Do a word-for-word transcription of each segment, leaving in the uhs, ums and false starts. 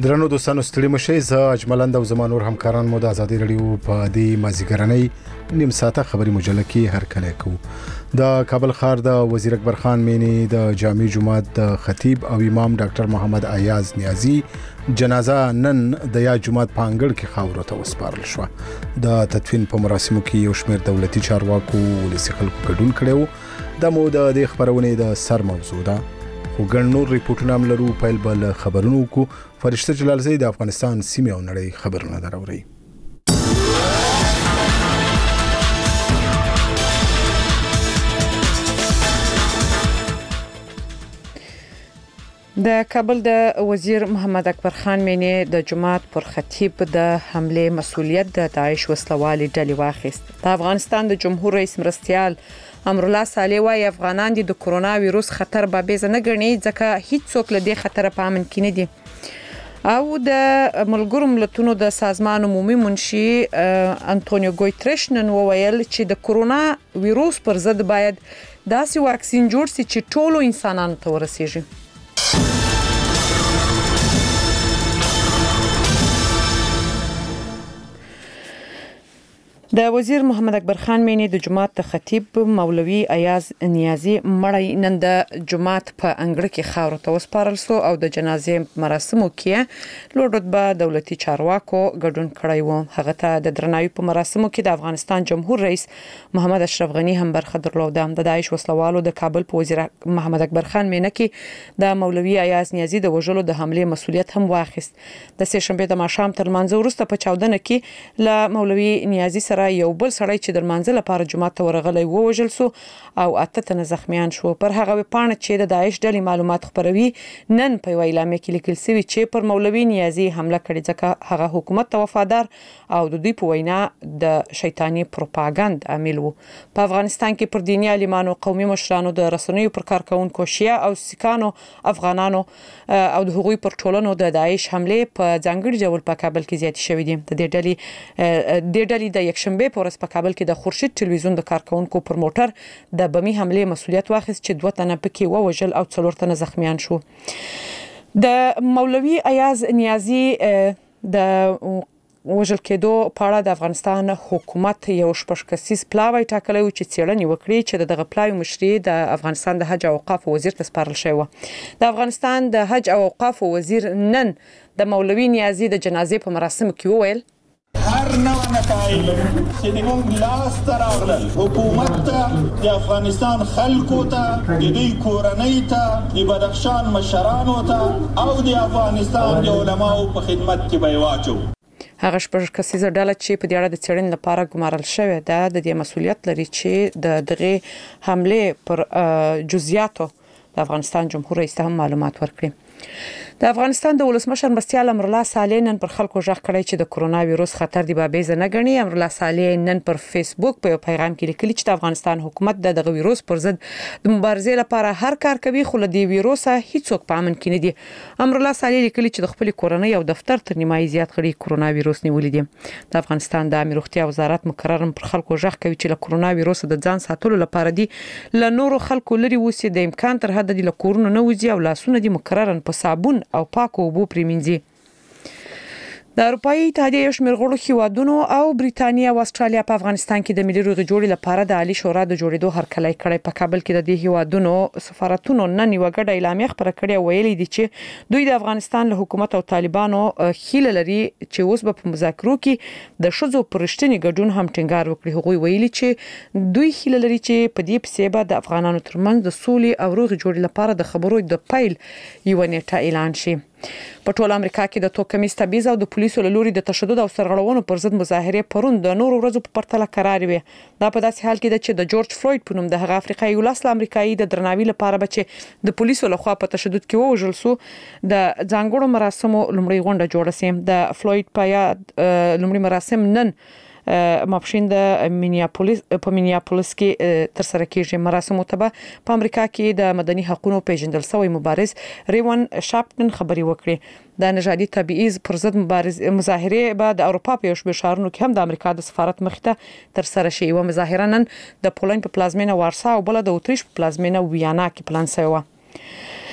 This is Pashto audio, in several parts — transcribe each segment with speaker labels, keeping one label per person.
Speaker 1: درنو دوستانو ستړي مشئ. زه اجملند او زما نور همکاران مو د ازادي رادیو په دې مازیګرنۍ نیم ساعته خبري مجله کې هر کله کوو. د کابل ښار د وزیر اکبر خان مینی د جامع جماعت د خطیب او امام ډاکټر محمد ایاز نیازی جنازه نن د یا جماعت په انګړ کې خاورو ته وسپارل شو. د تدفین په مراسمو کې یو شمېر دولتي چارواکو ولسی خلکو ګډون کړو. د مو د خبرونه د سر موضوع ده. وګڼ نور ریپورتونه هم لرو. پیل بل خبرونو کو فرشته جلال زید د افغانستان سیمه او نړۍ خبرونه دروري.
Speaker 2: د کابل د وزیر محمد اکبر خان مینی د جماعت پر خطیب د حمله مسؤلیت د داعش وسلوالي ډلې واخیست. د افغانستان د جمهور رئیس مرستیال امرالله صالح وايي افغانان د کرونا وایروس خطر بابیز نه ګڼي ځکه هیڅ څوک له دې خطر په امن کې نه دي. او د ملګرو ملتونو د سازمان عمومي منشي انټونیو ګوتریش نن وویل چې د کرونا وایروس پر ضد باید داسې واکسین جوړ شي چې ټولو انسانانو ته ورسیږي. د وزیر محمد اکبر خان مینی د جماعت د خطیب مولوی ایاز نیازی مړی نن د جماعت په انګړ کې خاورو ته وسپارل شو او د جنازې مراسمو کې لوړ رتبه دولتي چارواکو ګډون کړی و. هغه ته د درناوي په مراسمو کې د افغانستان جمهور رئیس محمد اشرف غنی هم برخه درلوده. د داعش وسلوالو د کابل په وزیر محمد اکبر خان مینی کې د مولوی ایاز نیازی د وژلو د حمله مسؤلیت هم واخیست. د سه شنبه د ماښام تر منځ وروسته په چاودنه کې ل مولوی نیازی سره یو بل سړی چې د منځ لپاره جماعت ته ورغلی ووژل شو او اته تنه زخمیان شو. پر هغه پاڼه چې د داعش ډلې معلومات خبروي نن په اعلامیه کې لیکل شوی چې پر مولوی نیازی حمله کړې ځکه هغه حکومت ته وفادار او د دوی په وینا د شیطانی پروپاګاند عامل وو. په افغانستان کې پر دیني عالمانو، قومي مشرانو، د رسنیو پر کارکونکو، شیعه او سیکانو، افغانانو او د هغوی پر ټولنو د داعش حمله په ځانګړي ډول په کابل کې زیات شوې دي. د دې ډلې د ډلې د یکشنبه په ورځ په کابل کې د خورشید ټلویزیون د کارکونکو پر موټر د بمی حمله مسؤلیت واخیست چې دوه تنه پکې ووژل او څلور تنه زخمیان شو. د مولوی ایاز نیازی د وژل کېدو په اړه د افغانستان حکومت یو شپږ کسیز پلاوی ټاکلی و چې څېړنې وکړي چې دغه پلاوی مشري د افغانستان د حج او اوقاف وزیر ته سپارل شوی و. د افغانستان د حج او اوقاف وزیر نن د مولوی نیازی د جنازې په مراسمو کې وویل
Speaker 3: هر نوع نتایج چې موږ لاس ته راغلل حکومت ته، د افغانستان خلکو ته، د دوی کورنۍ ته، د بدخشان مشرانو ته او د افغانستان د علماو په خدمت کې به واچو.
Speaker 2: هغه شپږ کسیزه ډله چې په دې اړه د څېړنې لپاره ګمارل شوې ده د دې مسؤلیت لري چې د دغه حمله پر جزئیاتو د افغانستان جمهور رئیس ته هم معلومات ورکړي. د افغانستان د ولسمشر مرستیال امرالله صالح نن پر خلکو ژغ کړی چې د کرونا وایروس خطر دی بابیز نه ګڼي. امرالله صالح نن پر فیسبوک په پیغام کې لیکلی چې د افغانستان حکومت د دغه وایروس پر ضد د مبارزې لپاره هر کار کوي خو له دې وایروس هیڅوک په امن کې نه دي. امرالله صالح لیکلی چې د خپل کورنۍ او دفتر تر نیمایي زیات غړي کرونا وایروس نیولې دي. د افغانستان د امنیت روغتیا وزارت مقرر پر خلکو ژغ کوي چې له کرونا وایروس د ځان ساتلو لپاره دي له نورو خلکو لري وسی د امکان تر حد د کورونو نه وځي او لاسونه دي مقررن په صابون او پاکو اوبو پریمنځي. د اروپאי اتحادیه یو شمېر غړو هیوادونو او بریتانیا او استرالیا په افغانستان کې د ملي روغې جوړې لپاره د عالی شورا د جوړېدو هرکلی کړی. په کابل کې د دې هیوادونو سفارتونو نن یو غږ اعلامیه خبره کړې او ویلي دي چې دوی د افغانستان له حکومت او طالبانو هیله لري چې اوس به په مذاکرو کې د ښځو پر رښتینی ګډون هم ټینګار وکړي. هغوی ویلي چې دوی هیله لري چې په دې پسې به د افغانانو ترمنځ د سولې او روغې جوړې لپاره د خبرو د پیل یو نیټه اعلان شي. په ټول امریکا کې د توکمیز تبعیض او د پولیسو له لوري د تشدد او سرغړونو پر ضد مظاهرې پرون د نورو ورځو په پرتله قرار وي. دا په داسې حال کې ده چې د جورج فلوید په نوم د هغه افریقایي ولس امریکایي د درناوي لپاره به چې د پولیسو لخوا په تشدد کې ووژل شو د ځانګړو مراسمو لومړی غونډه جوړه شي. د فلوید په یاد لومړی مراسم نن ماپښین د مینیاپولیس په مینیاپولیس کې تر سره کېږي. مراسمو ته په امریکا کې د مدني حقوقو پیژندل شوی مبارز ریوان شاپټن خبري وکړي. د نژادي تبعیض پر ضد مبارز مظاهره به د اروپا په یو شمېر ښارونو کې هم د امریکا د سفارت مخې ته تر سره شي. یوه مظاهره نن د پولند په پلازمینه وارسا او بل د اتریش په پلازمینه ویانا کې پلان شوی و.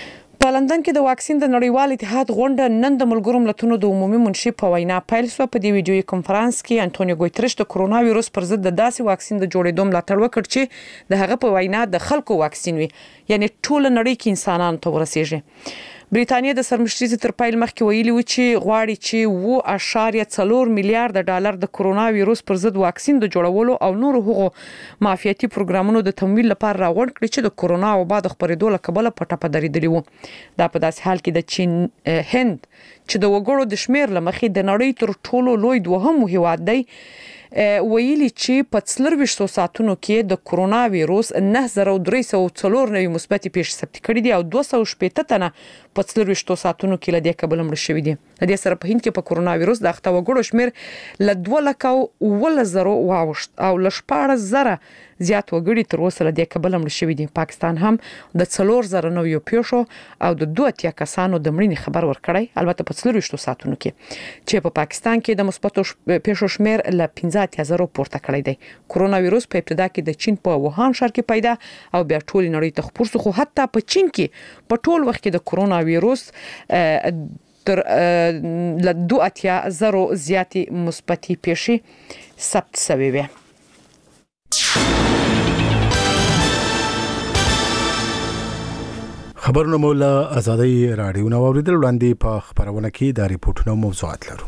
Speaker 2: په لندن کې د واکسین د نړیوال اتحاد غونډه نن د ملګرو ملتونو د عمومي منشي په وینا پیل شوه. په دې ویډیوي کانفرنس کې انټونیو ګوتریش د کرونا وایروس پر ضد د داسې واکسین د جوړېدو ملاتړ وکړ چې د هغه په وینا د خلکو واکسین وي، یعنی ټول نړۍ کې انسانانو ته ورسیږي. بریټانیا د سرمشري تر پیل مخکې ویلي و چې غواړي چې اوه اعشاریه څلور میلیارډ ډالر د کرونا وایروس پر ضد واکسین د جوړولو او نور هغو معافیتي پروګرامونو د تمویل لپاره راغونډ کړي چې د کرونا وبا د خپرېدو له کبله په ټپه درېدلي وو. دا په داسې حال کې د چین هند چې د وګړو د شمیر لمخې د نړۍ تر ټولو لوی دوهم هیواد دی ویلي چې په څلرويشتو ساعتونو کې د کرونا وایروس نه زره درې سوه څلور نوي مثبت پیښې ثبت کړي دي او دوه سوه شپږ تنه په څلرويشتو ساعتونو کې له دې کبله مړ شوي دي. د دې سره په هند کې په کرونا وایروس د اخته وګړو شمیر له دوه لکه اووه زره واوښت او له شپاړس زره زیات وګړي تر اوسه له دې کبله مړ شوي دي. پاکستان هم د څلور زره نویو پیښو او د دوه اتیا کسانو د مړینې خبر ورکړی، البته په څلرويشتو ساعتونو کې، چې په پاکستان کې د مثبتو پیښو شمیر له پنځه اتیا زره پورته کړی دی. کرونا وایروس په ابتدا کې د چین په ووهان ښار کې پیدا او بیا ټول نړۍ ته خپور شو، خو حتی په چین کې په ټول وخت کې د کرونا وایروس تر له دوه اتیا زره زیاتې مثبتې پیښې ثبت شوې وي.
Speaker 1: خبرونه مولا آزادۍ رادیو نو اوریدل وړاندې په خبرونه کې د ریپورتونو موضوعات لرو.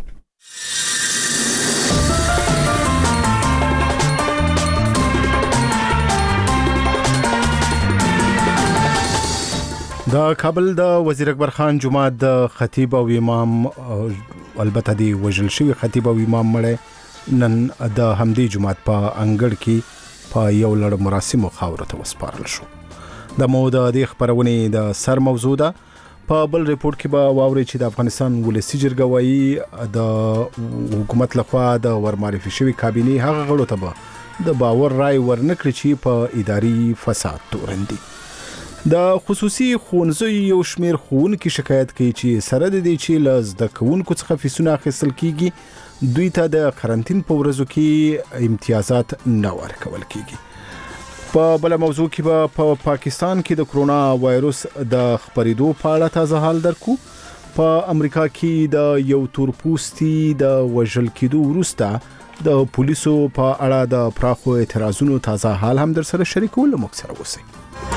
Speaker 1: د کابل د وزیر اکبر خان جماعت د خطیب او امام البته دی وجل شوی خطیب او امام مړ نن د همدې جماعت په انګړ کې په یو لړ مراسمو خاورو ته وسپارل شو. د موده د خبرونه د سر موضوع ده. په بل ریپورت کې به واوري چې د افغانستان ولسی جرګه وایي د حکومت لخوا د ورمعرفي شوی کابینه هغه غړو ته به د باور رائے ورنکړي چې په اداري فساد تورندي. د خصوصي ښوونځیو یو شمیر ښوونکي شکایت کوي چې سره د دې چې له زده کوونکو څخه فیسونه اخیستل کیږي دوی ته د قرنټین په ورځو کې امتیازات نه ورکول کیږي. په بل موضوع کې به په پاکستان کې د کرونا وایروس د خپرېدو په اړه تازه حال درکو. په امریکا کې د یو تورپوستي د وژل کېدو وروسته د پولیسو په اړه د پراخو اعتراضونو تازه حال هم در سره شریکول موږ سره اوسئ.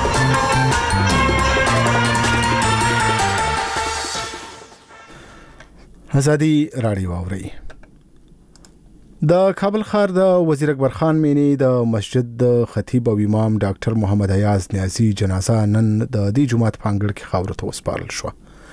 Speaker 1: آزادۍ رادیو اوري. د کابل ښار د وزیر اکبر خان مینی د مسجد د خطیب او امام ډاکټر محمد ایاز نیازی جنازه نن د دې جماعت په انګړ کې خاورو ته وسپارل شو.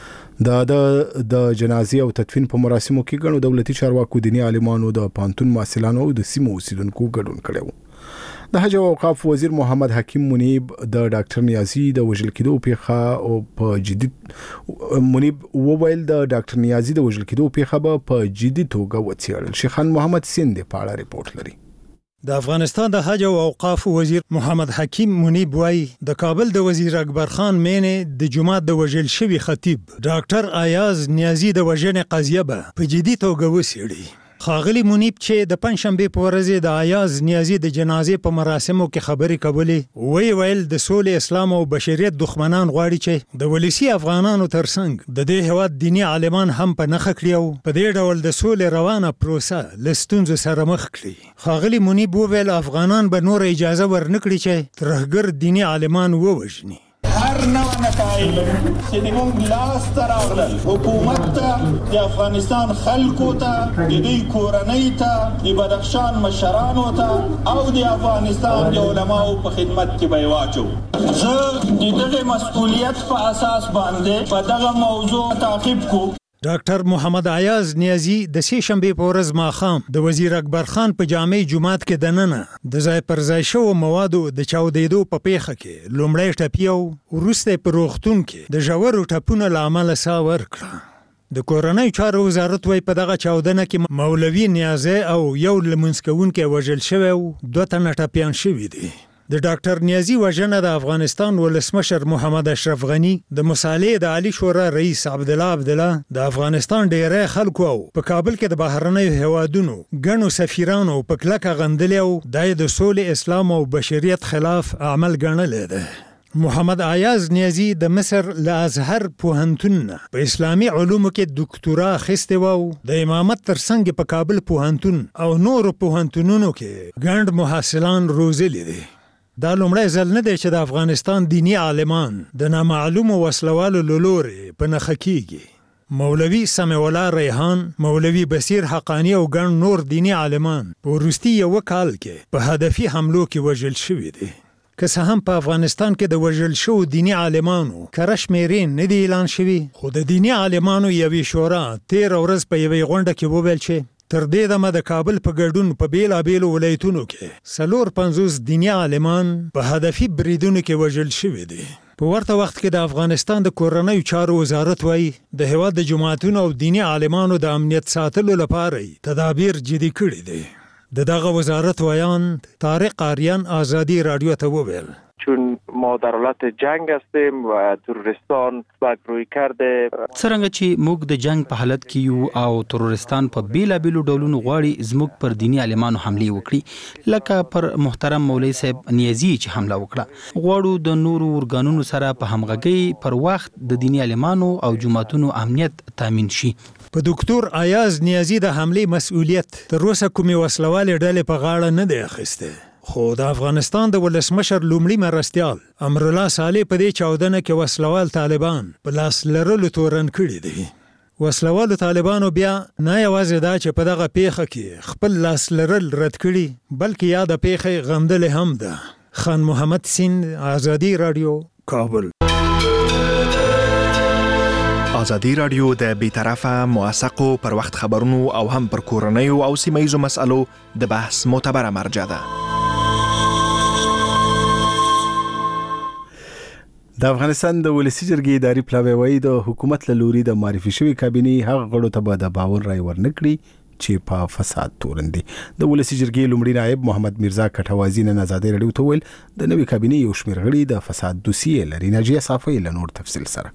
Speaker 1: د د جنازې او تدفین په مراسمو کې ګڼو دولتي چارواکو، دیني عالمانو، د پانتون محصلانو او د سیمو اوسیدونکو ګډون کړو. د حج او اوقاف وزیر محمد حکیم منیب د ډاکټر نیازی د وژل کېدو پیښه او په جدي منیب وویل د ډاکټر نیازی د وژل کېدو پیښه به په جدي توګه وڅېړل شي. خان محمد سیند په اړه ریپورت لري.
Speaker 4: د افغانستان د حج او اوقاف وزیر محمد حکیم منیب وایي د کابل د وزیر اکبر خان مینې د جماعت د وژل شوی خطیب ډاکټر ایاز نیازی د وژنې قضیه به په جدي توګه وڅېړي. خاغلی منیب چې د پنځشنبه په ورځ د ایاز نیازی د جنازې په مراسمو کې خبرې کولې وی ویل د سولې، اسلام او بشریت دښمنان غواړي چې د ولسی افغانانو ترڅنګ د دې هواد دینی عالمان هم په نخ کړی او په دې ډول د سولې روانه پروسه لستونزو سره مخ کړي. خاغلی منیب ویل افغانان به نور اجازه ورنکړي چې ترهګر دینی عالمان ووژني.
Speaker 3: هر نوع نتایج چې د موږ لاس ته راغلل حکومت ته، د افغانستان خلکو ته، د دوی کورنۍ ته، د بدخشان مشرانو ته او د افغانستان د علماو په خدمت کې به واچو. زه د دغه مسؤلیت په اساس باندې په دغه موضوع تعقیب کو.
Speaker 4: ډاکټر محمد ایاز نیازی د سې شنبه په ورځ ماښام د وزیر اکبر خان په جامع جماعت کې دننه د ځای پر ځای شو موادو د چاودېدو په پیښه کې لومړی ټپي او وروسته په روغتون کې د ژورو ټپونو له امله ساه ورکړه. د کورنۍ چارو وزارت وایي په دغه چاودنه کې مولوي نیازی او یو لمونځ کوونکی وژل شوی او دوه تنه ټپیان شوي دي. د ډاکټر نیازی وژنه د افغانستان ولسمشر محمد اشرف غنی، د مصالحې د عالی شورا رئیس عبدالله عبدالله، د افغانستان ډیری خلکو او په کابل کې د بهرنیو هیوادونو ګڼو سفیرانو په کلکه غندلې او د سولې، اسلام او بشریت خلاف عمل ګڼلی دی. محمد عیاض نیازي د مصر له ازهر پوهنتون په اسلامي علومو کې ډاکټورا اخیستې وه، د امامت ترڅنګ په کابل پوهنتون او نورو پوهنتونونو کې ګڼ محصلان روزلي دي. دا لومړی ځل نه دی چې د افغانستان دینی عالمان د نامعلومو وسلوالو له لورې په نښه کیږي. مولوي سمیع الله ریحان، مولوي بصیر حقانی او ګڼ نور دینی عالمان په وروستي یوه کال کې په هدفي حملو کې وژل شوي دي. که څه هم په افغانستان کې د وژل شوو دینی عالمانو کره شمېرې نه دي اعلان شوي، خو د دینی عالمانو یوې شورا تېره ورځ په یوې غونډه کې وویل چې تر دې دمه د کابل په ګډون په بیلابیلو ولایتونو کې څلور پنځوس دیني عالمان په هدفي بریدونو کې وژل شوي دي. په ورته وخت کې د افغانستان د کورنیو چارو وزارت وایي د هېواد د جماعتونو او دیني عالمانو د امنیت ساتلو لپاره تدابیر جدي کړي دي. د دغه وزارت ویان طارق آریان آزادی رادیو ته وویل
Speaker 5: چون ما در حالت جنگ هستیم و تروریستان بګروی کرده
Speaker 6: څرنګه چې موږ د جنگ په حالت کې یو او تروریستان په بیلابیلو ډولونو غواړي زموږ پر دینی عالمانو حمله وکړي، لکه پر محترم مولوي صاحب نیازي چې حمله وکړه. غواړو د نورو ورګانونو سره په همغږي پر وخت د دینی عالمانو او جماعتونو امنیت تامین شي.
Speaker 4: په ډاکټر عیاض نیازي د حملې مسؤلیت تر اوسه کومې وسلوالې ډلې په غاړه نه دی اخیستی، خو د افغانستان د ولسمشر لومړي مرستیال امرالله صالح په دې چاودنه کې وسلوال طالبان په لاس لرلو تورن کړي دي. وسلوالو طالبانو بیا نه یوازې دا چې په دغه پیښه کې خپل لاس لرل رد کړي، بلکې یا د پیښې غندلې هم ده. خان محمد سین، آزادی رادیو، کابل.
Speaker 7: آزادی رادیو د بیطرفه، موثقو پر وخت خبرونو او هم پر کورنیو او سیمه‌ییزو مسألو د بحث معتبره مرجع ده.
Speaker 1: د افغانستان د ولسی جرګې اداري پلاوی وایي د حکومت له لوري د معرفي شوی کابینې هغه غړو ته به د باور رای ورنکړي چې په فساد تورن دي. د ولسی جرګې لومړي نائب محمد میرزا کټوازی نن آزادۍ راډیو ته ویل د نوې کابینې یو شمېر غړي د فساد دوسیې لري. ناجیه صافی له نور تفصیل سره.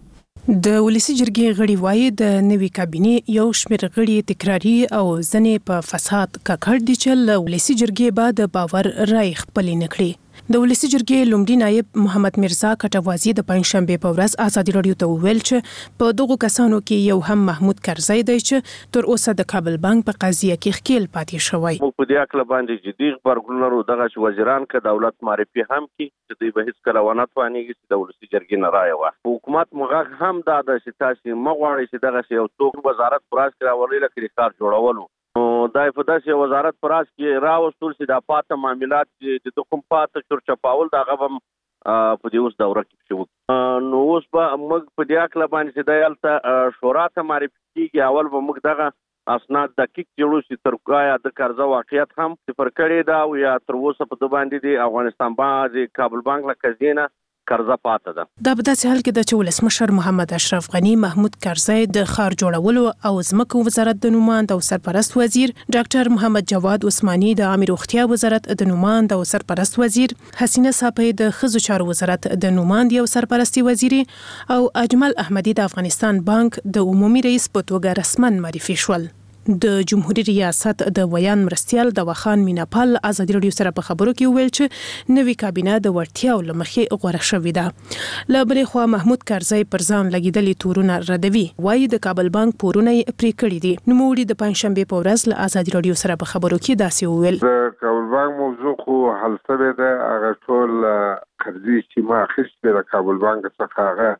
Speaker 8: د ولسی جرګې غړي وایي د نوې کابینې یو شمېر غړي تکراري او ځنې په فساد ککړ دي چې له ولسی جرګې به د باور رای خپلې نه کړي. د ولسی جرګې لومړي نائب محمد میرزا کټوازی د پنځشنبه په ورځ آزادۍ راډیو ته وویل چې په دغو کسانو کې یو هم محمود کرزی دی چې تر اوسه د کابل بانک په قضیه کې ښکیل پاتې شوی.
Speaker 5: موږ په دې اړه باندې جدي خبرګون لرو دغه چې وزیران که دولت معرفي هم کی چې دوی به هیڅ کله ونه توانېږي چې د ولسی جرګې نه رایه واخلي. حکومت موږ هم دا د چې تاسو مغواړئ چې دغه یو څوک وزارت پراس کړه ورلې لکه کار جوړولو دا په داسې وزارت پراس کې راوستل چې د پاته معاملات چې د کوم پاته چورچپاول دا غوم په دې اوس دوره کې شو. نو اوس به موږ په دې اړه باندې چې د یالته شورا ته معرفي کیږي، اول به موږ دغه اسناد دقیق جوړو چې ترکایا د قرضه واقعیت هم صفر کړي دا او یا تر اوسه په د باندې د افغانستان باندې کابل بانک له قضیه قرضه پاته ده.
Speaker 8: دا په داسې حال کې د چې ولسمشر محمد اشرف غنی محمود کرزی د ښار جوړولو او ځمکو وزارت د نوماند او سرپرست وزیر، ډاکټر محمد جواد عثماني د عامه روغتیا وزارت د نوماند او سرپرست وزیر، حسینه صافی د ښځو چارو وزارت د نوماند او سرپرستی وزیر او اجمل احمدی د افغانستان بانک د عمومي رئیس په توګه رسمن معرفي شول. د جمهوریت ریاست د ویان مرستیال د وخان میناپال آزادۍ راډیو سره په خبرو کې ویل چې نوې کابینه د وړتیاو له مخې غوره شوې ده. له بلې خوا محمود کرزی پر ځان لګېدلي تورونه ردوي، وایي د کابل بانک پورونه یې پرې کړي دي. نوموړي د پنځشنبې په ورځ له آزادۍ راډیو سره په خبرو کې داسې وویل:
Speaker 9: د کابل بانک موضوع خو حل شوې ده. هغه ټول قرضې چې ما اخیستې د کابل بانک څخه هغه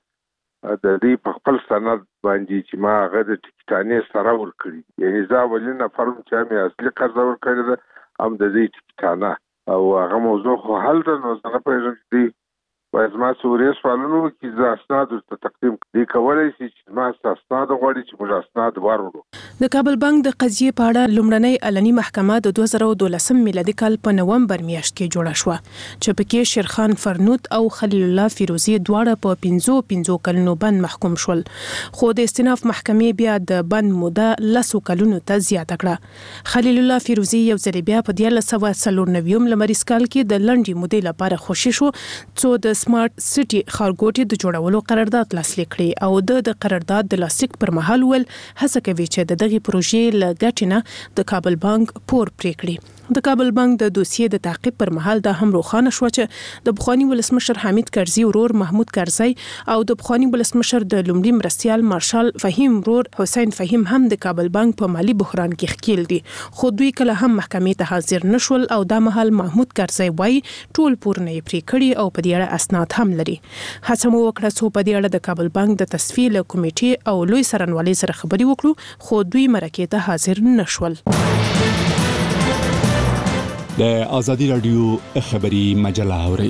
Speaker 9: د دې په خپل سند باندې چې ما هغه د ټکټانې سره ورکړي، یعنی زه اولین نفرم چې مې اصلي قرضه ورکړې ده هم د دې ټکټانه او هغه موضوع خو حل ده. نو زه نه پوهېږم چې دوی باید زما څه وړې سوالونه وکړي، زه اسناد ورته تقدیم کړي. دوی کولی شي چې زما څه اسناد غواړي چې موږ اسناد ورکړو.
Speaker 8: د کابل بانک د قضیې په اړه لومړنۍ علني محکمه د دوه زره دولسم میلادي کال په نومبر میاشت کې جوړه شوه چې پکې شیرخان فرنود او خلیل الله فیروزي دواړه په پنځو پنځو کلونو بند محکوم شول، خو د استیناف محکمې بیا د بند موده لسو کلونو ته زیاته کړه. خلیل الله فیروزي یو ځل بیا په دیارلس سوه څلور نوي لمریز کال کې د لنډې مودې لپاره خوشي شو څو د سمارټ سټي ښارګوټي د جوړولو قرارداد لاسلیک کړي او د د قرارداد د لاسلیک پر مهال ول هڅه کوي چې د دغه پروژې له ګټې نه د کابل بانک پور پرې کړي. د کابل بانک د دوسیې د تعقیب پر مهال دا هم روښانه شو چې د بخوانی ولسمشر حمید کرزي ورور محمود کرزي او د بخوانی ولسمشر د لومړي مرستيال مارشال فهیم ورور حسین فهیم هم د کابل بانک په مالی بحران کې ښکیل دي، خو دوی کله هم محکمې ته حاضر نشول او دا مهال محمود کرزي وایي ټول پورونه یې پرې کړي او په دې اړه اسناد هم لري. هڅه مو وکړه څو په دې اړه د کابل بانک د تصفیې له کمیټې او لوی څارنوالۍ سره خبرې وکړو، خو دوی مرکې ته حاضر نشول.
Speaker 10: د آزادی رادیو خبری مجله اوري.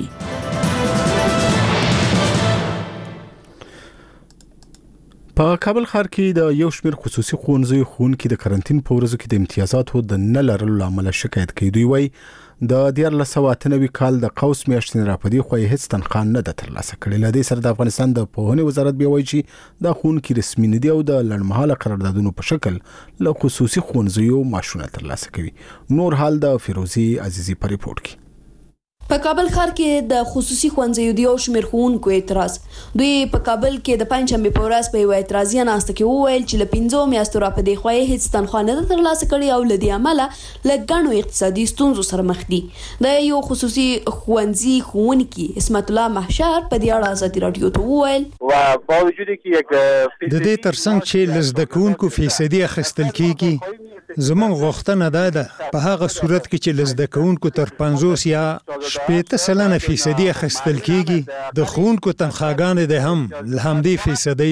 Speaker 1: په کابل ښار کې د یو شمېر خصوصي ښوونځیو ښوونکي د کرنټین په ورځو کې د امتیازاتو د نه لرلو له امله شکایت کوي. دوی وایي د دیارلس سوه اته نوي کال د قوس میاشتې راپدې خو یې هیڅ تنخواه نه ده ترلاسه کړې. له دې سره د افغانستان د پوهنې وزارت بیا وایي چې دا ښوونکي رسمي نه دي او د لنډمهاله قراردادونو په شکل له خصوصي ښوونځیو معاشونه ترلاسه کوي. نور حال د فیروزي عزیزي په ریپورت کې.
Speaker 11: په کابل ښار کې د خصوصي ښوونځیو د یو شمېر ښوونکو اعتراض. دوی په کابل کې د پنځشنبې په ورځ په یوه اعتراضي ناسته کې وویل چې له پنځو میاشتو راپدې خوا یې هېڅ تنخوا نه ده ترلاسه کړې او له دې امله له ګڼو اقتصادي ستونزو سره مخ دي. د یو خصوصي ښوونځي ښوونکي اسمت الله محشر په دې اړه ازادي راډیو ته وویل
Speaker 12: و با وجودی که یک
Speaker 4: د دې ترڅنګ چې له زده کوونکو فیصدي اخیستل کیږي، زموږ غوښتنه دا ده په هغه صورت کې چې له زده کوونکو تر پنځوس یا شپېته سلنه فیصدي اخیستل کیږي، د ښوونکو تنخواګانې د هم له همدې فیصدي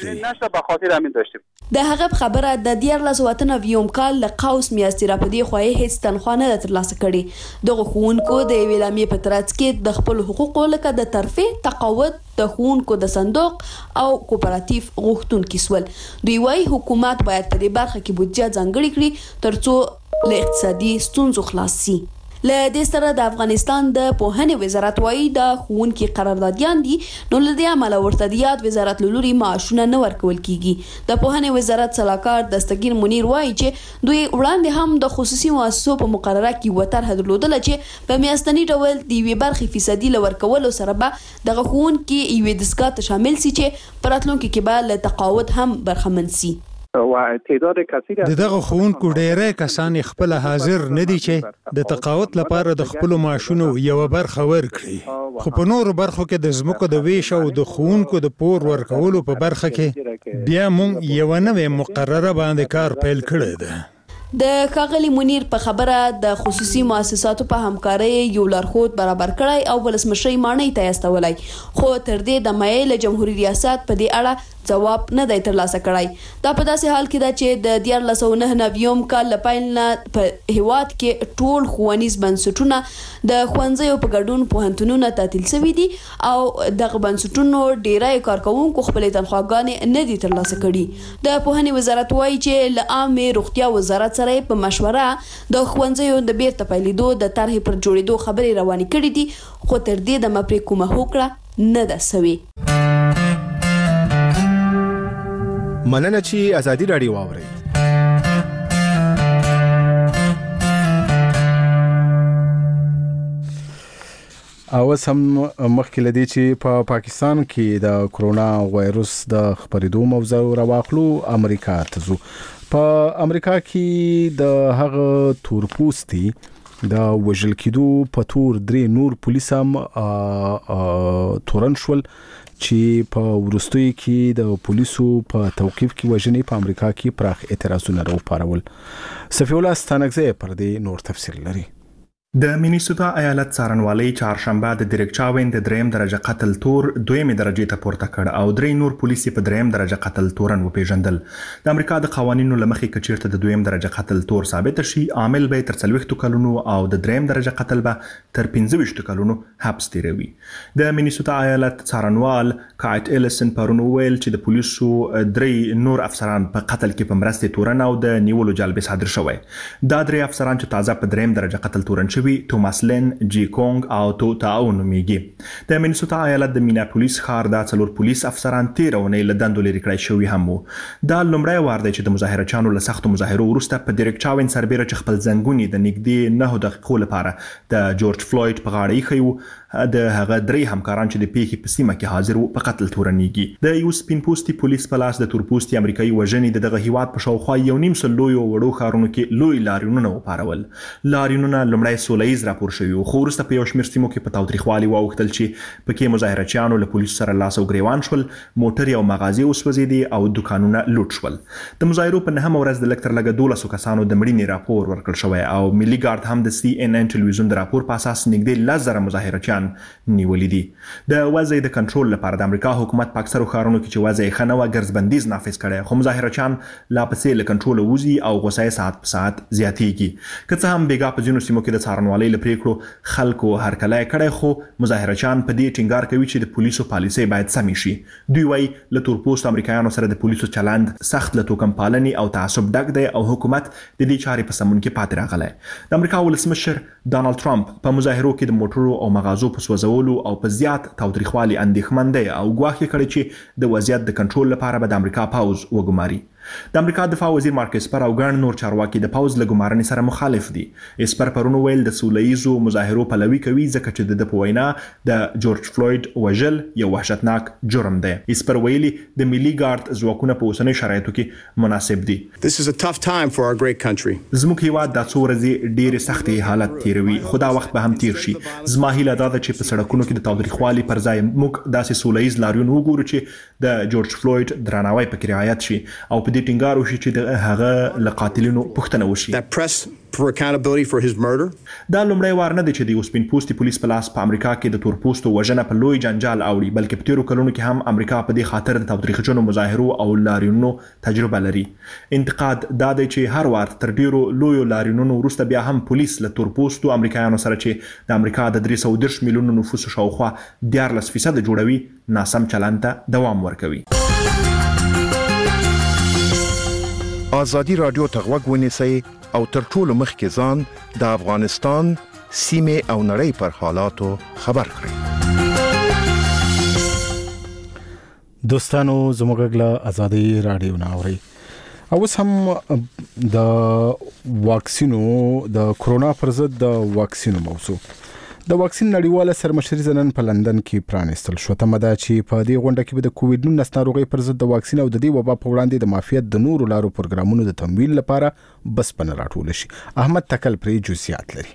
Speaker 4: ورکړي.
Speaker 11: د هغه خبره د دیارلس سوه اته نوي کال له قوس میاشتې راپدې خوا یې هېڅ تنخوا نه ده ترلاسه کړې. دغه ښوونکو د یوې اعلامیې په ترڅ کې د خپلو حقوقو لکه د ترفیع، تقاعد، د ښوونکو د صندوق او کوپراتیف غوښتونکي سول. دوی وایي حکومت باید په دې برخه کې بودجه ځانګړې کړي ترڅو له اقتصادي ستونزو خلاص شي. له دې سره د افغانستان د پوهنې وزارت وایي د ښوونکي قراردادیان دي، نو له دې امله ورته د یاد وزارت له لوري معاشونه نه ورکول کیږي. د پوهنې وزارت سلاکار دستګیر منیر وایي چې دوی وړاندې هم د خصوصي مؤسسو په مقرره کې یوه طرحه درلودله چې په میاشتني ډول د یوې برخې فیصدي له ورکولو سره به دغه ښوونکي یوې دستګاه ته شامل سي چې په راتلونکي کې به له تقاعد هم برخمن سي.
Speaker 4: د دغه ښوونکو ډیری کسان خپل حاضر نه دي چې د تقاعد لپاره د خپل معاشونو یو برخه ورکړي، خو په نورو برخو کې د ځمکو د ویش او د ښوونکو د پور ورکولو په برخه کې بیا موږ یو نوې مقرره باندې کار پیل کړی دی.
Speaker 11: د ښاغلي منیر په خبره د خصوصي مؤسساتو په همکارۍ یو لارښود برابر کړی او ولسمشرۍ ماڼۍ ته یې استولی، خو تر دې دمه له جمهوري ریاست په دې اړه ځواب نه دی ترلاسه کړی. دا په داسې حال کې ده چې د دیارلس سوه نهه نوي کال له پیل نه په هیواد کې ټول ښوونیز بنسټونه د ښوونځیو په ګډون پوهنتونونه تعطیل شوي دي او دغه بنسټونو ډیری کارکوونکو خپلې تنخواګانې نه دي ترلاسه کړي. د پوهنې وزارت وایي چې له عامې روغتیا وزارت سره په مشوره د ښوونځیو د بیرته پیلېدو د طرحې پر جوړېدو خبرې روانې کړې دي، خو تر دې دمه پرې کومه هوکړه نه ده سوې.
Speaker 1: مننه چې ازادي راډیو واورئ. او سم مخکې لدی چې په پا پاکستان کې د کرونا وایروس د خپرېدو موضوع راواخلو، امریکا ته ځو. په امریکا کې د هغه تورپوستي د وژل کېدو په تور درې نور پولیس هم تورن شول چې په ورستوي کې د پولیسو په توقيف کې وژنې په امریکا کې پراخ اعتراضونه راوپارول. صفي الله ستانکزی پر دې نور تفصیل لري.
Speaker 7: د مینیسوتا ایالت څارنوالۍ چهارشنبه د ډیرک چاوین د دریم درجه قتل تور دویمه درجه ته پورته کړ او درې نور پولیس په دریم درجه قتل تورن وپیژندل. د امریکا د قوانینو لمخې کچیرته د دویم درجه قتل تور ثابت شي، عامل به تر څلوېښتو کلونو او د دریم درجه قتل به تر پنځه ویشت کلونو حبس تیروي. د مینیسوتا ایالت څارنوال کایټ الیسن پرون ویل چې د پولیسو درې نور افسران په قتل کې په مرسته تورن او د نیولو جلب صادر شوی. دا درې افسران چې تازه په دریم درجه قتل تورن شوی شوي توماس لین جی کونګ او تو تاو نومیږي. د مینیسوټا ایالت د میناپولیس ښار د څلور پولیس افسران تیر اونۍ له دندو لرې کړای شوي هم وو. دا لومړی وار دی چې د مظاهرچیانو له سختو مظاهرو وروسته په ډیرک چاوین سربیره چې خپل زنګونی د نږدې نه دقیقو لپاره د جورج فلوید په غاړه ایښی وو، د هغه درې همکاران چې د پیښې په سیمه کې حاضر وو په قتل تورنیږي. د یو سپین پوستي پولیس په لاس د تورپوستي امریکایي وژنې د دغه هیواد په شاوخوا یو نیم سل لویو وړو ښارونو کې لوی لاریونونه وپارول. لاریونونه لومړی سوله ییز راپور شوي وو، خو وروسته په یو شمېر سیمو کې په تاوتریخوالي واوښتل چې پکې مظاهرچیانو له پولیسو سره لاس او ګریوان شول، موټرې او مغازې وسوځېدې او دوکانونه لوټ شول. د مظاهرو په نهمه ورځ د لږ تر لږه دولسو کسانو د مړینې راپور ورکړل شوی او ملي ګارد هم د سی ان ان ټلویزیون د راپور په اساس نږدې لس زره مظاهرچیان نیولي دي. د وضع د کنټرول لپاره د امریکا حکومت په اکثرو ښارونو کې چې وضع یې ښه نه وه ګرځبندیز نافذ کړی، خو مظاهرچیان لا پسې له کنټروله وځي او غوسه یې ساعت په ساعت زیاتیږي. که څه هم بیګا په ځینو سیمو کې د څارنوالۍ له پریکړو خلکو هرکلی کړی، خو مظاهرچیان په دې ټینګار کوي چې د پولیسو پالیسۍ باید سمې شي. دوی وایي له تورپوستو امریکایانو سره د پولیسو چلند سخت له توکم پالنې او تعصب ډک دی او حکومت د دې چارې په سمون کې پاتې راغلی. د امریکا ولسمشر ډانلډ ټرمپ په مظاهرو کې د موټرو او مغازو په سوځولو او په زیات تاوتریخوالي اندېښمن دی او ګواښ یې کړی چې د وضعیت د کنټرول لپاره به د امریکا پوځ وګماري. د امریکا دفاع وزیر مارک اسپر او ګڼ نور چارواکي د پوځ له ګمارنې سره مخالف دي. اسپر پرون ویل د سوله ییزو مظاهرو پلوي کوي ځکه چې د په وینا د جورج فلوید وژل یو وحشتناک جرم دی. اسپر ویلي د ملي ګارد ځواکونه په اوسنیو شرایطو کې مناسب دي.
Speaker 13: This is a tough time for our great country.
Speaker 7: زموږ هیواد د څو ورځې ډېرې سختې حالت تیروي، خو دا وخت به هم تیر شي. زما هیله دا ده چې په سړکونو کې د تاوتریخوالي پر ځای موږ داسې سوله ییز لاریون وګورو چې د جورج فلوید درناوی پکې رعایت شي او په دې ټینګار وشي چې د هغه له قاتلینو پوښتنه وشي.
Speaker 13: That press for accountability for his murder.
Speaker 7: دا لومړی وار نه دی چې د یو سپین پوستي پولیس په لاس په امریکا کې د تورپوستو وژنه په لوی جنجال اوړي، بلکې په تیرو کلونو کې هم امریکا په دې خاطر د تاوتریخجنو مظاهرو او لاریونونو تجربه لري. انتقاد دا دی چې هر وار تر ډیرو لویو لاریونونو وروسته بیا هم پولیس له تورپوستو امریکایانو سره چې د امریکا د درې سوه دېرش میلیونو نفوسو شاوخوا دیارلس فیصده جوړوي ناسم چلند ته دوام ورکوي.
Speaker 14: ازادي رادیو ته غوږ ونیسئ او تر ټولو مخکې ځان د افغانستان سیمې او نړۍ پر حالاتو خبر کړئ.
Speaker 1: دوستانو زموږ له ازادي رادیو نه اوري او اوس هم د واکسینو د کرونا پر ضد د واکسینو موضوع د واکسین نړیواله سرمشري نن په لندن کې پرانستل شو. تمه ده چې په دې غونډه کې به د کووډ نولس ناروغي پر ضد د واکسین او د دې وبا په وړاندې د معافیت د نورو لارو پروګرامونو د تمویل لپاره بسپنه راټول شي. احمد تکل پرې جزئیات لري.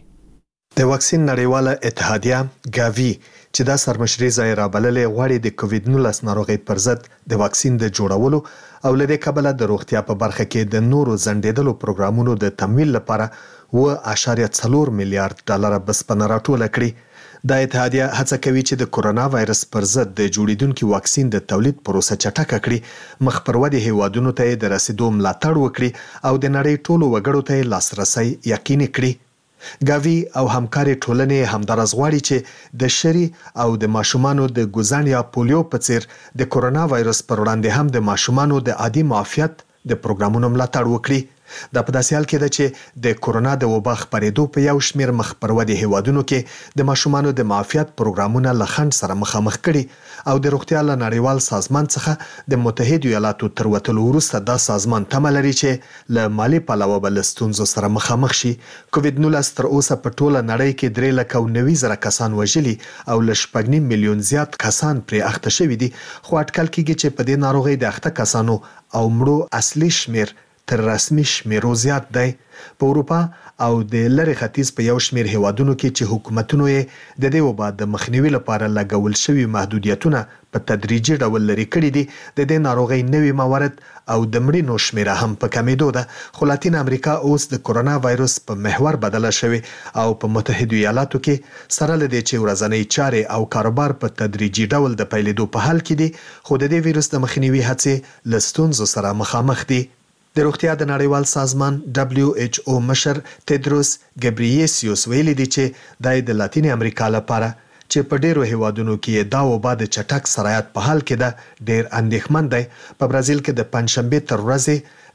Speaker 15: د واکسین نړیواله اتحادیه ګاوی چې دا سرمشري ځای رابللې غواړي د کووډ نولس ناروغي پر ضد د واکسین د جوړولو او لدې کبله د روغتیا په برخه کې د نورو زندېدلو پروګرامونو د تمویل لپاره و اشاریه څلور میلیارډ ډالر بسپنه راټوله کړې. د اتحادیه هڅه کوي چې د کورونا وایرس پر ضد د جوړیدونکو واکسین د تولید پروسه چټکه کړي، مخ پر ودې هیوادونو ته د رسیدو ملاتړ وکړي او د نړۍ ټولو وګړو ته لاسرسي یقیني کړي. ګاوی او همکاري ټولنې همدارس غواړي چې د شری او د ماشومانو د ګوزن یا پولیو په څیر د کورونا وایرس پر وړاندې هم د ماشومانو د عادي معافیت د پروګرامونو ملاتړ وکړي. دا په داسې حال کې ده چې د کورونا د وبا خپرېدو په یو شمېر مخ پر ودې هیوادونو کې د ماشومانو د معافیت پروګرامونه له خنډ سره مخامخ کړي او د روغتیا له نړیوال سازمان څخه د متحده ایالاتو تر وتلو وروسته دا سازمان تمه لري چې له مالي پلوه به له ستونزو سره مخامخ شي. کووډ نولس تر اوسه په ټوله نړۍ کې درې لکه او نوي زره کسان وژلي او له شپږ نیم میلیون زیات کسان پرې اخته شوي دي، خو اټکل کېږي چې په دې ناروغۍ د اخته کسانو او مړو اصلي شمیر تر رسمي شمیرو زیات دی. په اروپا او د لری ختیځ په یو شمیر هیوادونو کې چې حکومتونو یې د دې وبا د مخنیوي لپاره لګول شوي محدودیتونه په تدریجي ډول لري کړي دي، د دې ناروغۍ نوي موارد او د مړینو شمیره هم په کمیدو ده. خو لاتین امریکا اوس د کورونا وایرس په محور بدله شوی او په متحده ایالاتو کې سره لدې چې ورځنی چارې او کاروبار په تدریجي ډول د پیلېدو په حال کې دي، خو د دې ویروس د مخنیوي هڅې له ستونزو سره مخامخ دي. د روغتیا د نړیوال سازمان دبليو ایچ او مشر تدروس ګبریيسیوس ویلي دی چې د لاتین امریکا لپاره چې په ډیرو هیوادونو کې دا وبا د چټک سرایت په حال کې ده ډیر اندېښمن دی. په برازیل کې د پنځشنبه تر ورځې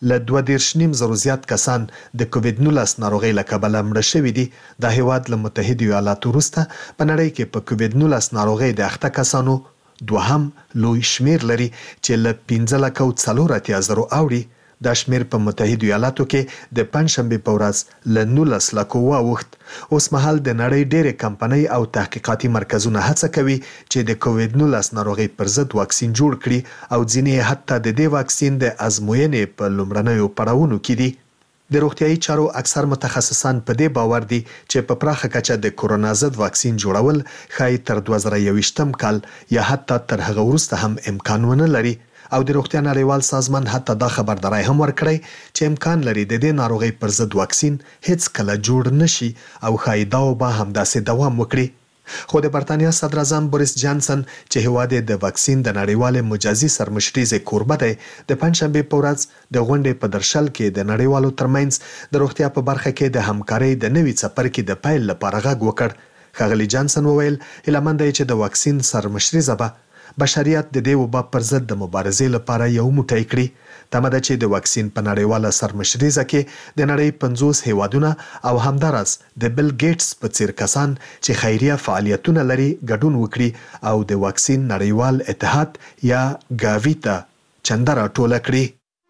Speaker 15: له دوه دېرش نیم زرو زیات کسان د کووید نولس ناروغۍ له کبله مړه شوي دي. د هیواد له متحده ایالاتو وروسته په نړۍ کې په کووید نولس ناروغۍ د اخته کسانو دوهم لوی شمیر لري چې له پنځه لکه او څلور اتیا زرو اوړي. دا شمیر په متحده ایالاتو کې د پنځشنبې په ورځ له نولس لکو واوښت. اوس مهال د نړۍ ډېرې کمپنۍ او تحقیقاتي مرکزونه هڅه کوي چې د کووید نولس ناروغۍ پر ضد واکسین جوړ کړي او ځینې حتی د دې واکسین د ازموینې په لومړنیو پړاوونو کې دي. د روغتیايي چارو اکثر متخصصان په دې باور دي چې په پراخه کچه د کورونا ضد واکسین جوړول ښایي تر دوه زره یوویشتم کال یا حتی تر هغه وروسته هم امکان ونه لري. او د روغتیا نړیوال سازمان حتی دا خبرداری هم ورکړی چې امکان لري د دې ناروغۍ پر ضد واکسین هیڅ کله جوړ نشي او ښایي دا به همداسې دوام وکړي. خو د برتانیا صدر اعظم بوریس جانسن چې هیواد د واکسین د نړیوال مجازي سرمشریزې کوربه دی د پنځشنبې په ورځ د غونډې په درشل کې د نړیوالو ترمنځ د روغتیا په برخه کې د همکارۍ د نوي څپرکي د پیل لپاره غږ وکړ. ښاغلي جانسن وویل هیله مند دی چې د واکسین سرمشریزه به بشریت د دې وبا پر ضد د مبارزې لپاره یو موټی کړي. تمه ده چې د واکسین په نړیواله سرمشریزه کې د نړۍ پنځوس هیوادونه او همداراز د بیل ګیټس په څیر کسان چې خیریه فعالیتونه لري ګډون وکړي او د واکسین نړیوال اتحاد یا ګاوی ته چنده راټوله کړي.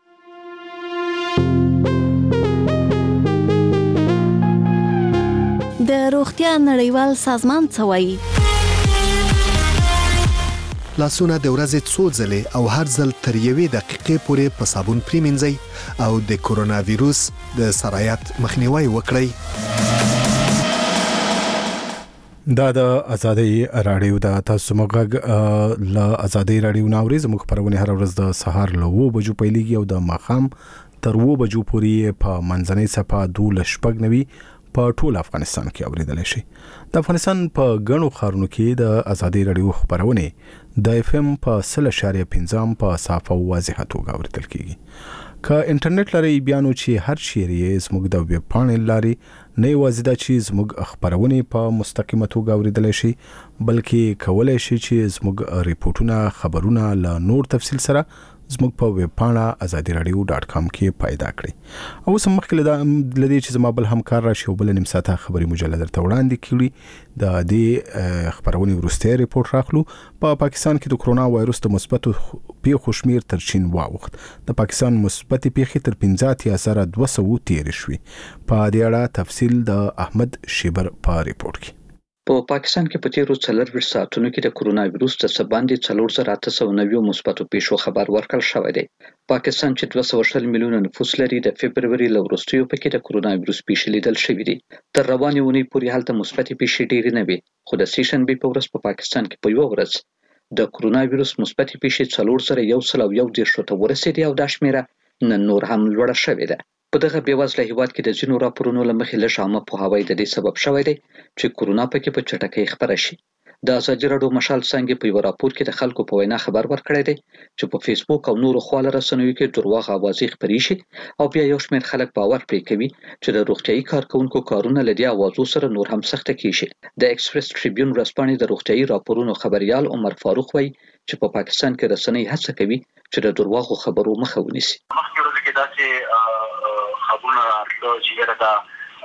Speaker 16: د روغتیا نړیوال سازمان څه وایي؟
Speaker 15: لاسونه د ورځې څو ځلې او هر ځل تر یوې دقیقې پورې په صابون پریمنځئ او د کورونا ویروس د سرایت مخنیوي وکړئ.
Speaker 1: دا د ازادي رادیو د تاسو مغږ ل ازادي رادیو ناوري زموږ خبرونه هر ورځ د سهار له وو بجو پیلېږي او د ماخام تر وو بجو پورې په منځنۍ صفه دوه شپږ نوي په ټول افغانستان کې اوریدل شي. د افغانستان په غنو خارونو کې د ازادي رادیو خبرونه د اف ام په سل اشاریه پنځم په صافه واضحه توګه اوریدل کیږي. که انټرنیټ لري بیا نو چې هر چیرې زموږ د ویب پاڼې لري نه یوازې دا چې زموږ خبرونه په مستقیمه توګه اوریدل شي بلکې کولای شي چې زموږ ریپورتونه خبرونه له نور تفصیل سره زموږ په ویب پاڼه ازادي رادیو ډاټ کام کې پیدا کړئ. او سم مخکې لدی چې زما بل همکار راشي او بل نیم ساعته خبري مجله درته وړاندې کړي. د دې خبرونه ورسته ریپورت راخلو. په پاکستان کې د کرونا وایروس د مثبتو پیښو شمیر تر چین واوښت. د پاکستان مثبت پیښې تر پنځه اتیا زره دوه سوه تیر شوي. په دې اړه تفصیل د احمد شیبر په ریپورت کې.
Speaker 17: په پاکستان کې په تیرو څلور ساعتونو کې د کرونا وایروس د سباندې څلور زره اته سوه نوي مثبتو پیښو خبر ورکړل شوی دی. پاکستان چې دوه سوه شل میلیونه نفوس لري د فبرवरी له وروستیو پکې د کرونا وایروس پیښې لیدل شوې دي. تر روانې اونۍ پورې هلته مثبتې پیښې ډېرې نه وي خو د سې شنبې په ورځ په پاکستان کې په یوه ورځ د کرونا وایروس مثبتې پیښې څلور زره یو سل او یو دېرشو ته ورسېدې او دا شمېره نن نور هم لوړه شوې ده. په دغه بېوزله هیواد کې د ځینو راپورونو له مخې لږ عامه پوهاوی د دې سبب شوی دی چې کرونا پکې په چټکۍ خپره شي. د ازادي راډیو مشال څنګه په یو راپور کې د خلکو په وینا خبر ورکړی دی چې په فیسبوک او نورو خواله رسنیو کې دروغ اوازې خپرې شي او بیا یو شمېر خلک باور پرې کوي چې د روغتیايي کارکونکو کارونه له دې اوازو سره نور هم سخته کیږي. د ایکسپریس ټریبیون ورځپاڼې د روغتیايي راپورونو خبريال عمر فاروق وایي چې په پاکستان کې رسنۍ هڅه کوي چې د دروغو خبرو مخه ونیسي.
Speaker 18: مخکې ورځ کې داسې خبرونه راتلو چې یره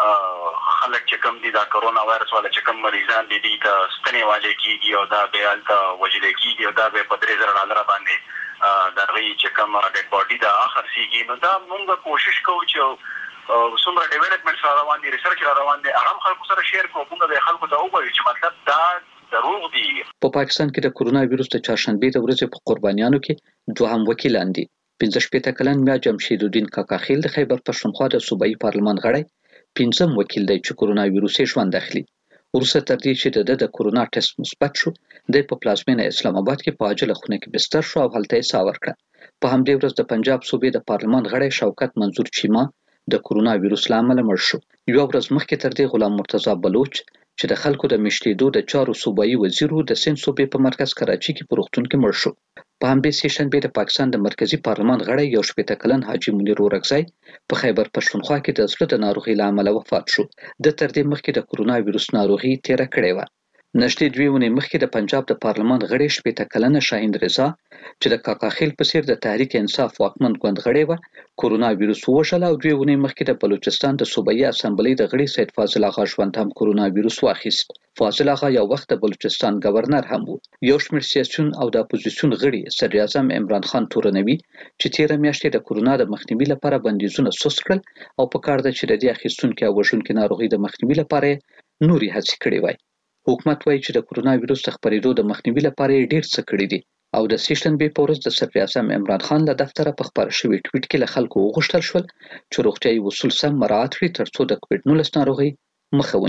Speaker 18: خلک چې کوم دي دا کرونا وایرس والا چې کوم مریضان دي دي ته ستنې واجې کیږي او دا به الته وجلې کیږي او دا به په درې زره ډالر باندې دا غي چې کوم ډیډ باډي دا اخر سیږي. نو دا موږ کوشش کوو چې څومره ډیولپمنټ سره روان دي ریسرچ را روان دي هغه خلکو سره شیر کوو موږ به خلکو ته ووایو چې مطلب دا ضرور دي.
Speaker 17: په پاکستان کې د کرونا وایروس د چهارشنبې د ورځې په قربانیانو کې دوهم وکیلان دي. پنځه شپېته کلن میا جمشید الدین کاکاخیل د خیبر پښتونخوا د صوبایي پارلمان غړی پنځم وکیل دی چې کرونا وایروس یې ژوند اخلي. وروسته تر دې چې د د کرونا ټیسټ مثبت شو د په پلازمینه اسلام آباد کې په عاجله خونه کې بستر شو او هلته یې ساه ورکړه. په همدې ورځ د پنجاب صوبې د پارلمان غړی شوکت منظور چیما د کرونا وایروس له امله مړ شو. یو ورځ مخکې تر دې غلام مرتضی بلوچ چې د خلکو د میشتېدو د چارو صوبایي وزیر د سند صوبې په مرکز کراچي کې په روغتون کې مړ شو. په همدې سې شنبې د پاکستان د مرکزی پارلمان غړی یو شپېته کلن حاجی منیر اورکزی په خیبر پښتونخوا کې د زړه د ناروغۍ له امله وفات شو. د تر دې مخکې د کرونا وایروس ناروغي تیر کړې و. نشټې دوی ونې مخکې د پنجاب د پارلمان غړي شپېته کلنه شاهین رضا چې د کاکا خیل په څیر د تحریک انصاف واکمن ګوند غړی و کورونا وایروس وشل او دوی ونې مخکې د بلوچستان د صوبایي اسمبلی د غړي سید فاضل آغا ژوند هم کورونا وایروس واخیست. فاضل آغا یو وخت د بلوچستان گورنر هم وو. یو شمېر سیاسيون او د اپوزیسیون غړي صدر اعظم عمران خان تورنوي چې تیر میاشتې د کورونا د مخنیوي لپاره بندیزونه سوس کړل او په کار ده چې د دې اخیستونکو او وژونکو ناروغي د مخنیوي لپاره نوري هڅې کړې وای. حکومت وایي چې د کورونا وایروس د خپرېدو د مخنیوي لپاره ډېر څه کړی دي او د سیشنبې په ورځ د صدر اعظم عمران خان له دفتره په خبره شوی ټویټ کې له خلکو وغوښتل شول چې روغتیايي اصول سم مراعات کړي ترڅو د کووډ نولس ناروغي مخه